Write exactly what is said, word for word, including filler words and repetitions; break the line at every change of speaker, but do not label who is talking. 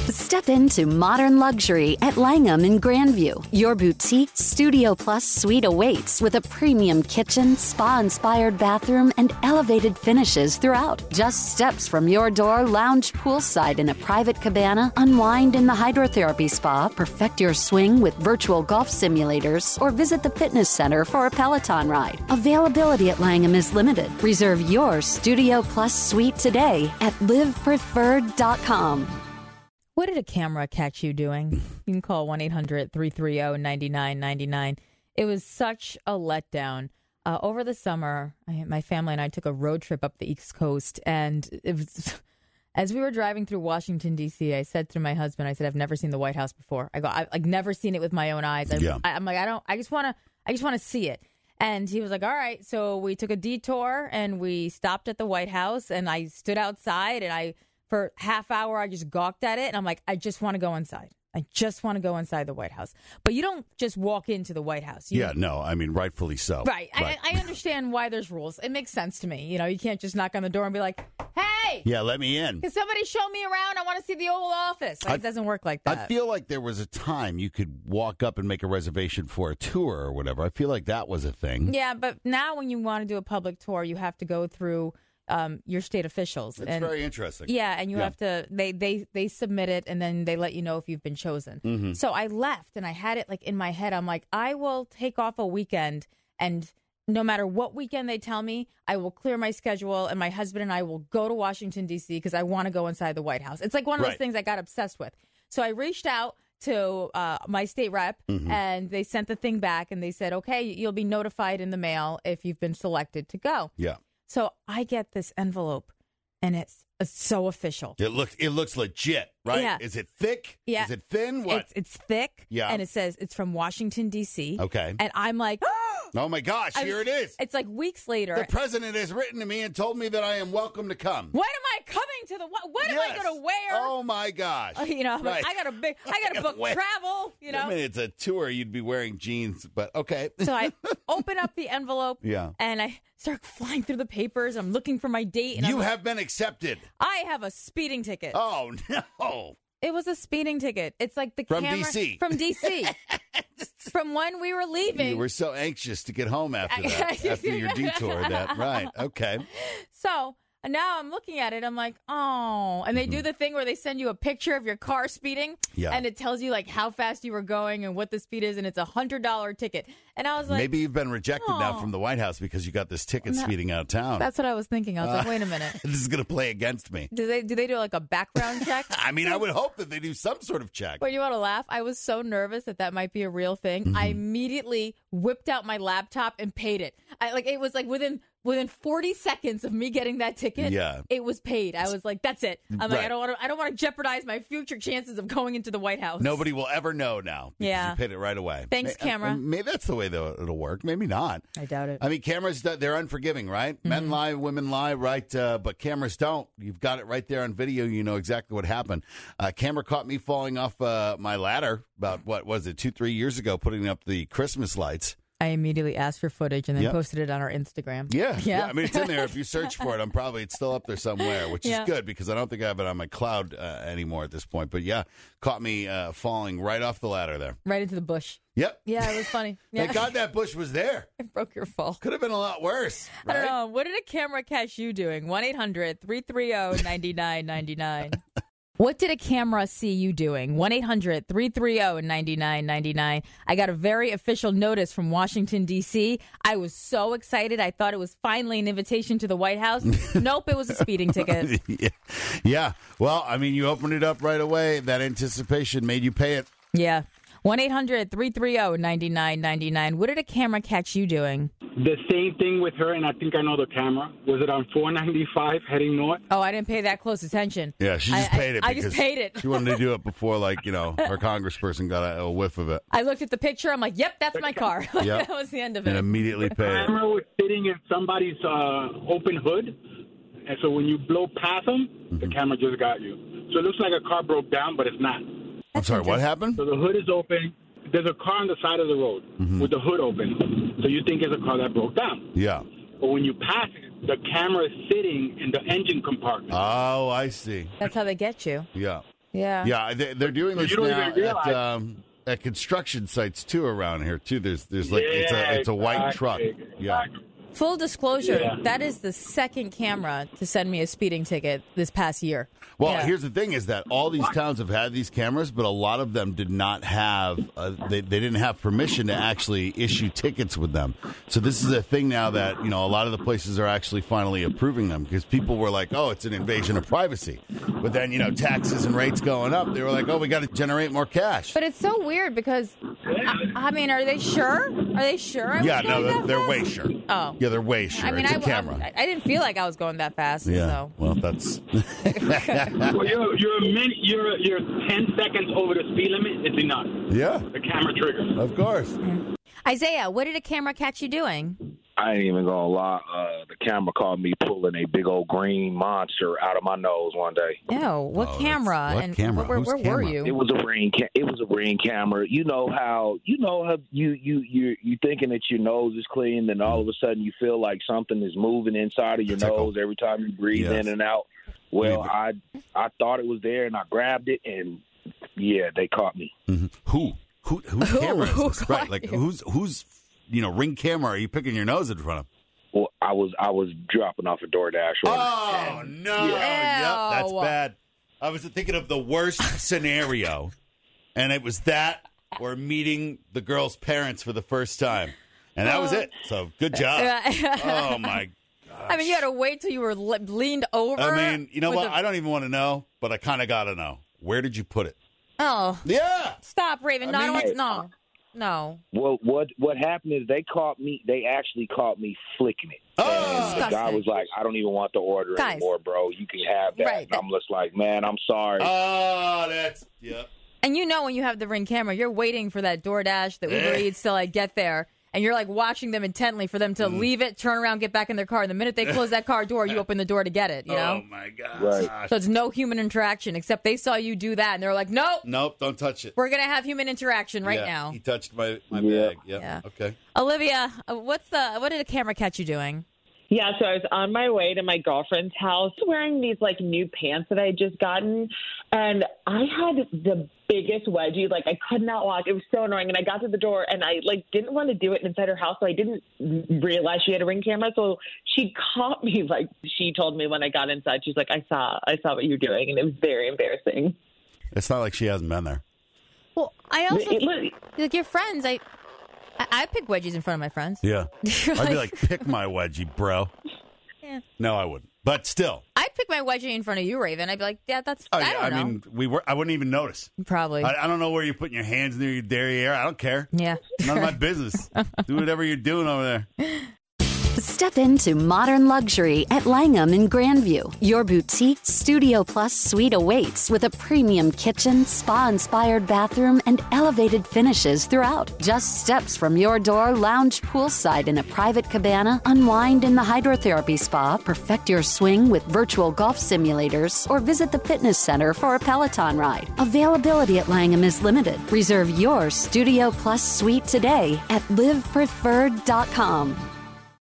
Step into modern luxury at Langham in Grandview. Your boutique Studio Plus suite awaits with a premium kitchen, spa-inspired bathroom, and elevated finishes throughout. Just steps from your door, lounge poolside in a private cabana, unwind in the hydrotherapy spa, perfect your swing with virtual golf simulators, or visit the fitness center for a Peloton ride. Availability at Langham is limited. Reserve your Studio Plus suite today at live preferred dot com.
What did a camera catch you doing? You can call one eight hundred three three zero nine nine nine nine. It was such a letdown. Uh, over the summer, I, my family and I took a road trip up the East Coast, and it was, as we were driving through Washington, D C, I said to my husband, I said, I've never seen the White House before. I go, I've like, never seen it with my own eyes. I,
yeah.
I, I'm like, I don't, I just want to, I just want to see it. And he was like, all right. So we took a detour, and we stopped at the White House, and I stood outside, and I, for half hour, I just gawked at it, and I'm like, I just want to go inside. I just want to go inside the White House. But you don't just walk into the White House. You
yeah, no, I mean, rightfully so.
Right.
right.
I, I understand why there's rules. It makes sense to me. You know, you can't just knock on the door and be like, hey.
Yeah, let me in.
Can somebody show me around? I want to see the Oval Office. Like,
I,
it doesn't work like that.
I feel like there was a time you could walk up and make a reservation for a tour or whatever. I feel like that was a thing.
Yeah, but now when you want to do a public tour, you have to go through Um, your state officials.
It's
and,
very interesting.
Yeah, and you
yeah.
have to, they, they, they submit it, and then they let you know if you've been chosen.
Mm-hmm.
So I left, and I had it like in my head. I'm like, I will take off a weekend, and no matter what weekend they tell me, I will clear my schedule, and my husband and I will go to Washington, D C, because I want to go inside the White House. It's like one of
right.
those things I got obsessed with. So I reached out to uh, my state rep,
mm-hmm.
and they sent the thing back, and they said, okay, you'll be notified in the mail if you've been selected to go.
Yeah.
So I get this envelope, and it's, it's so official.
It looks it looks legit, right?
Yeah.
Is it thick?
Yeah.
Is it thin? What?
It's, it's thick.
Yeah.
And it says it's from Washington, D C.
Okay.
And I'm like,
oh, my gosh,
I
here
was,
it is.
It's like weeks later.
The president has written to me and told me that I am welcome to come.
When am I coming to the, what, what
yes.
am I going to wear?
Oh, my gosh.
Uh, you know, I'm
right.
like, I got to big, I got to book
wear.
travel, you know.
I mean, it's a tour. You'd be wearing jeans, but okay.
So I open up the envelope,
yeah.
and I start flying through the papers. I'm looking for my date. And
you
I'm
have
like,
been accepted.
I have a speeding ticket.
Oh, no.
It was a speeding ticket. It's like the
From
camera.
D C
From D C From when we were leaving.
You were so anxious to get home after that, after your detour. That right? Okay.
So now I'm looking at it. I'm like, oh, and they
mm-hmm.
do the thing where they send you a picture of your car speeding,
yeah.
and it tells you like how fast you were going and what the speed is, and it's a hundred dollar ticket. And I was like,
maybe you've been rejected
oh.
now from the White House because you got this ticket
No,
speeding out of town.
That's what I was thinking. I was
uh,
like, wait a minute,
this is going to play against me.
do they do they do like a background check?
I mean, I would hope that they do some sort of check.
But you want to laugh? I was so nervous that that might be a real thing.
Mm-hmm.
I immediately whipped out my laptop and paid it. I like it was like within within forty seconds of me getting that ticket.
Yeah.
It was paid. I was like, that's it. I'm like,
right.
I don't want to. I don't want to jeopardize my future chances of going into the White House.
Nobody will ever know now. Because
Yeah.
you paid it right away.
Thanks,
May-
camera.
uh, Maybe that's the way though it'll work. Maybe not.
I doubt it.
I mean, cameras, they're unforgiving, right?
Mm-hmm.
Men lie, women lie, right? Uh, but cameras don't. You've got it right there on video. You know exactly what happened. Uh, camera caught me falling off uh, my ladder about, what was it, two, three years ago, putting up the Christmas lights.
I immediately asked for footage and then
Yep.
posted it on our Instagram.
Yeah,
Yeah.
yeah. I mean, it's in there. If you search for it, I'm probably, it's still up there somewhere, which
Yeah.
is good because I don't think I have it on my cloud uh, anymore at this point. But yeah, caught me uh, falling right off the ladder there.
Right into the bush.
Yep.
Yeah, it was funny. Yeah.
Thank God that bush was there.
It broke your fall.
Could have been a lot worse. Right?
I don't know. What did a camera catch you doing? one eight hundred three three zero nine nine nine nine. What did a camera see you doing? one eight hundred three three zero nine nine nine nine. I got a very official notice from Washington, D C. I was so excited. I thought it was finally an invitation to the White House. Nope, it was a speeding ticket.
yeah. yeah. Well, I mean, you opened it up right away. That anticipation made you pay it.
Yeah. one eight hundred three three zero nine nine nine nine. What did a camera catch you doing?
The same thing with her, and I think I know the camera. Was it on four ninety-five heading north?
Oh, I didn't pay that close attention.
Yeah, she just
I,
paid it.
I, I
because
just paid it.
She wanted to do it before, like, you know, her congressperson got a, a whiff of it.
I looked at the picture. I'm like, yep, that's my car. Like,
Yep.
That was the end of
And
it.
immediately
The
paid it.
camera was sitting in somebody's uh, open hood, and so when you blow past them,
Mm-hmm.
the camera just got you. So it looks like a car broke down, but it's not.
I'm sorry, what happened?
So the hood is open. There's a car on the side of the road
Mm-hmm.
with the hood open. So you think it's a car that broke down.
Yeah.
But when you pass it, the camera is sitting in the engine compartment.
Oh, I see.
That's how they get you.
Yeah.
Yeah.
Yeah, they, they're doing
So
this
you don't
now
even realize-
at, um, at construction sites too around here too. There's there's like it's
Yeah,
a it's a white truck.
exactly,
Yeah.
exactly.
Full disclosure,
Yeah.
that is the second camera to send me a speeding ticket this past year.
Well,
Yeah.
here's the thing: is that all these towns have had these cameras, but a lot of them did not have. Uh, they they didn't have permission to actually issue tickets with them. So this is a thing now that you know a lot of the places are actually finally approving them because people were like, "Oh, it's an invasion of privacy," but then you know taxes and rates going up, they were like, "Oh, we got to generate more cash."
But it's so weird because, I, I mean, are they sure? Are they sure? I was
yeah, no,
going
they're,
that
they're
fast?
way sure.
Oh.
Yeah, they're way sure.
I mean,
it's a
I,
camera.
I, I didn't feel like I was going that fast.
yeah.
So.
Well, that's.
Well, you're you're a minute, you're you're ten seconds over the speed limit. It's enough.
yeah,
The camera triggers.
of course.
Isaiah, what did a camera catch you doing?
I ain't even gonna lie. Uh, the camera caught me pulling a big old green monster out of my nose one day.
Ew, what
Oh,
camera?
that's- what
and
camera?
where,
Whose
where were
camera?
you?
It was a ring. Ca- it was a ring camera. You know how you know how you you you you thinking that your nose is clean, then all of a sudden you feel like something is moving inside of your
Tickle.
nose every time you breathe
Yes.
in and out. Well,
Leave
I I thought it was there and I grabbed it and yeah, they caught me.
Mhm. Who? Who? Whose
Who?
camera
Who
is this? Right.
caught
Like
you?
who's who's you know ring camera? Are you picking your nose in front of?
Well, I was I was dropping off a DoorDash order.
Oh no!
Yeah.
Yep, that's
Ew.
bad. I was thinking of the worst scenario, and it was that or meeting the girl's parents for the first time, and that was it. So good job. Oh my.
I mean, you had to wait till you were le- leaned over.
I mean, you know
with
what?
the-
I don't even want to know, but I kind of got to know. Where did you put it?
Oh,
Yeah.
stop, Raven.
I
No, I don't
mean-
want no, no.
Well, what what happened is they caught me. They actually caught me flicking it.
Oh.
And the guy
Disgusting.
was like, "I don't even want the order
Guys.
anymore, bro. You can have that."
Right.
And I'm just like, "Man, I'm sorry."
Oh, that's yep.
And you know when you have the Ring camera, you're waiting for that DoorDash, the Uber
Eh.
Eats to like get there. And you're like watching them intently for them to
Mm.
leave it, turn around, get back in their car. And the minute they close that car door, you open the door to get it, you know?
Oh my gosh.
Right.
So it's no human interaction, except they saw you do that. And they're like, nope,
Nope. Don't touch it.
we're going to have human interaction right
Yeah,
now.
He touched my my
Yeah.
bag. Yep.
Yeah.
Okay.
Olivia, uh, what's the what did a camera catch you doing?
Yeah, so I was on my way to my girlfriend's house wearing these like new pants that I had just gotten, and I had the biggest wedgie. Like I could not walk. It was so annoying. And I got to the door and I like didn't want to do it inside her house, so I didn't realize she had a Ring camera. So she caught me. Like she told me when I got inside, she's like, "I saw, I saw what you're doing," and it was very embarrassing.
It's not like she hasn't been there.
Well, I also
It- it-
like your friends. I I, I pick wedgies in front of my friends.
Yeah.
You're
I'd be like, pick my wedgie, bro.
Yeah.
No, I wouldn't. But still.
I'd pick my wedgie in front of you, Raven. I'd be like, yeah, that's.
Oh,
I
yeah,
don't
I
know.
mean, we were. I wouldn't even notice.
Probably.
I, I don't know where you're putting your hands near your derriere. I don't care.
yeah.
None of my business. Do whatever you're doing over there.
Step into modern luxury at Langham in Grandview. Your boutique Studio Plus suite awaits with a premium kitchen, spa-inspired bathroom, and elevated finishes throughout. Just steps from your door, lounge poolside in a private cabana, unwind in the hydrotherapy spa, perfect your swing with virtual golf simulators, or visit the fitness center for a Peloton ride. Availability at Langham is limited. Reserve your Studio Plus suite today at live preferred dot com.